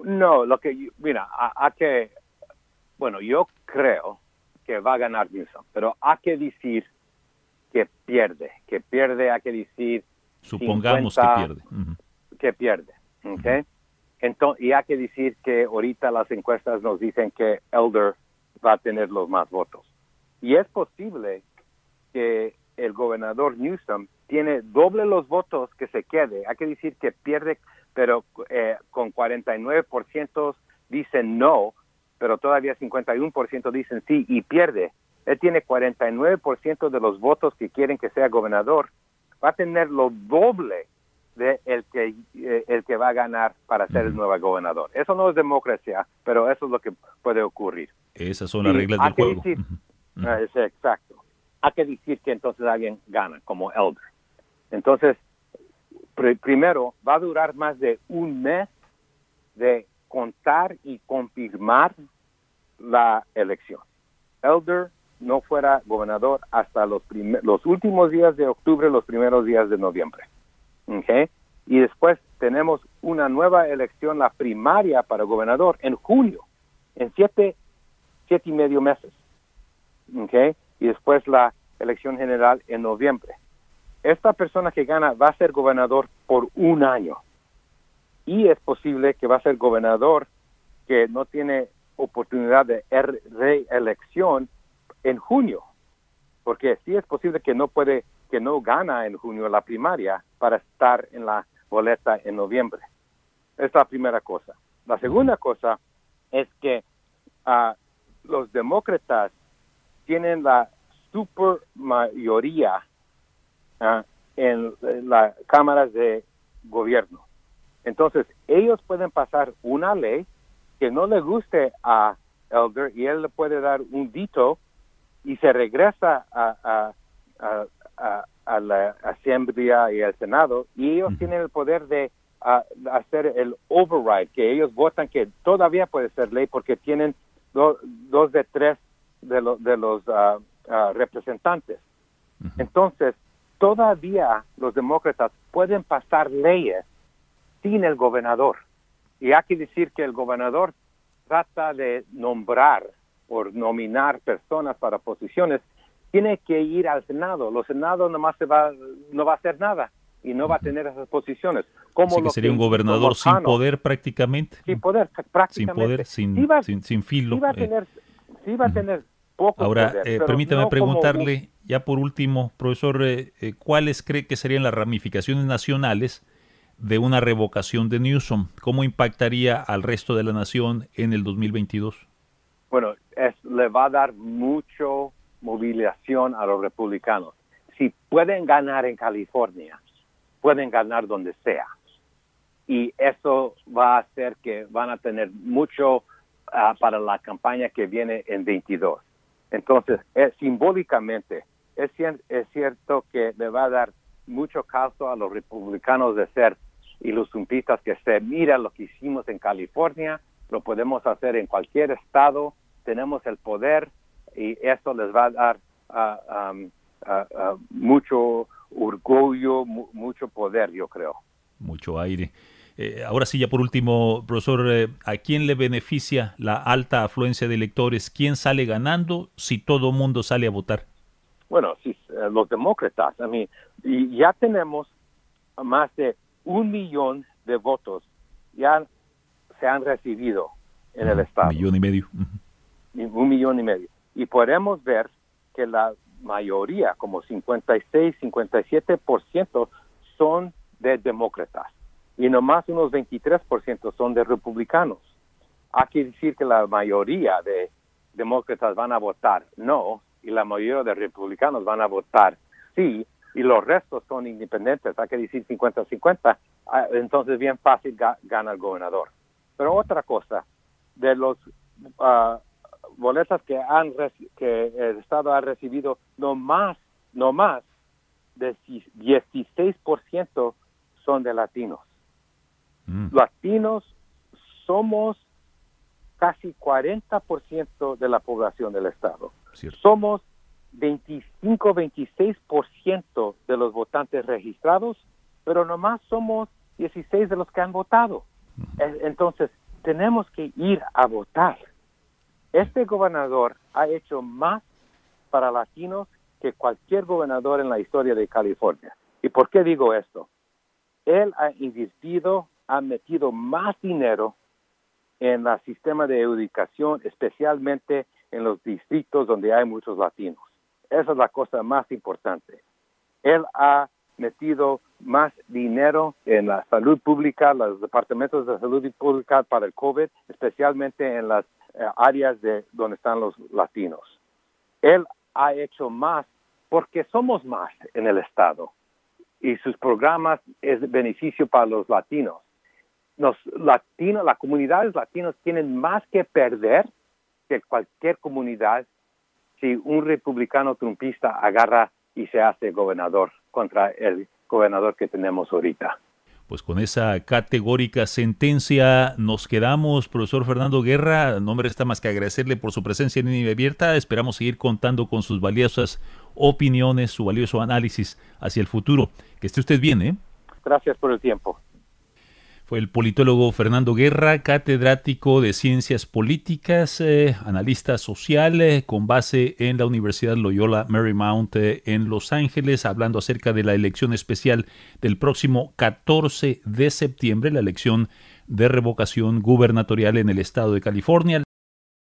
No, mira, bueno, yo creo que va a ganar Newsom, pero hay que decir que pierde, hay que decir supongamos 50, que pierde. que pierde, ¿ok? Entonces, y hay que decir que ahorita las encuestas nos dicen que Elder va a tener los más votos. Y es posible que el gobernador Newsom tiene doble los votos que se quede. Hay que decir que pierde, pero con 49% dicen no, pero todavía 51% dicen sí y pierde. Él tiene 49% de los votos que quieren que sea gobernador. Va a tener lo doble de el que va a ganar para ser el nuevo gobernador. Eso no es democracia, pero eso es lo que puede ocurrir. Esas son las reglas del juego. Exacto. Hay que decir que entonces alguien gana, como Elder. Entonces, primero, va a durar más de un mes de contar y confirmar la elección. Elder no fuera gobernador hasta los últimos días de octubre, los primeros días de noviembre. ¿Okay? Y después tenemos una nueva elección, la primaria para gobernador, en junio, en 7 y medio meses. ¿Okay? Y después la elección general en noviembre. Esta persona que gana va a ser gobernador por un año. Y es posible que va a ser gobernador que no tiene oportunidad de reelección en junio. Porque sí es posible que no gana en junio la primaria para estar en la boleta en noviembre. Esa es la primera cosa. La segunda cosa es que los demócratas tienen la super mayoría en las cámaras de gobierno. Entonces, ellos pueden pasar una ley que no le guste a Elder y él le puede dar un veto y se regresa a la Asamblea y al Senado y ellos tienen el poder de hacer el override, que ellos votan que todavía puede ser ley porque tienen 2 de 3 de los representantes. Entonces, todavía los demócratas pueden pasar leyes sin el gobernador. Y hay que decir que el gobernador trata de nombrar o nominar personas para posiciones, tiene que ir al Senado. Los Senados nomás no va a hacer nada y no va a tener esas posiciones. Como Así que sería un gobernador sin poder prácticamente. Sin poder, prácticamente. Sin filo. Sí va a tener poco Ahora, poder. permítame preguntarle, ya por último, profesor, ¿cuáles cree que serían las ramificaciones nacionales de una revocación de Newsom? ¿Cómo impactaría al resto de la nación en el 2022? Bueno, le va a dar mucho movilización a los republicanos. Si pueden ganar en California, pueden ganar donde sea. Y eso va a hacer que van a tener mucho para la campaña que viene en 22. Entonces, simbólicamente, es cierto que le va a dar mucho caso a los republicanos de ser ilusionistas, que mira lo que hicimos en California, lo podemos hacer en cualquier estado, tenemos el poder y eso les va a dar mucho orgullo, mucho poder, yo creo. Mucho aire. Ahora sí, ya por último, profesor, ¿a quién le beneficia la alta afluencia de electores? ¿Quién sale ganando si todo mundo sale a votar? Bueno, sí, los demócratas. Y ya tenemos más de 1 millón de votos ya se han recibido en el estado. 1,5 millones. 1,5 millones. Y podemos ver que la mayoría, como 56, 57%, son de demócratas. Y nomás unos 23% son de republicanos. Hay que decir que la mayoría de demócratas van a votar no, y la mayoría de republicanos van a votar sí, y los restos son independientes. Hay que decir 50-50, entonces bien fácil gana el gobernador. Pero otra cosa, de los boletas que el Estado ha recibido, no más de 16% son de latinos. Latinos somos casi 40% de la población del Estado. Cierto. Somos 25-26% de los votantes registrados, pero nomás somos 16 de los que han votado. Entonces, tenemos que ir a votar. Este gobernador ha hecho más para latinos que cualquier gobernador en la historia de California. ¿Y por qué digo esto? Él ha invertido, ha metido más dinero en el sistema de educación, especialmente en los distritos donde hay muchos latinos. Esa es la cosa más importante. Él ha metido más dinero en la salud pública, los departamentos de salud pública para el COVID, especialmente en las áreas de donde están los latinos. Él ha hecho más porque somos más en el estado y sus programas es beneficio para los latinos. Los latinos, las comunidades latinas tienen más que perder que cualquier comunidad si un republicano trumpista agarra y se hace gobernador contra el gobernador que tenemos ahorita. Pues con esa categórica sentencia nos quedamos, profesor Fernando Guerra. No me resta más que agradecerle por su presencia en Línea Abierta. Esperamos seguir contando con sus valiosas opiniones, su valioso análisis hacia el futuro. Que esté usted bien, ¿eh? Gracias por el tiempo. Fue el politólogo Fernando Guerra, catedrático de Ciencias Políticas, analista social con base en la Universidad Loyola Marymount en Los Ángeles, hablando acerca de la elección especial del próximo 14 de septiembre, la elección de revocación gubernatorial en el estado de California.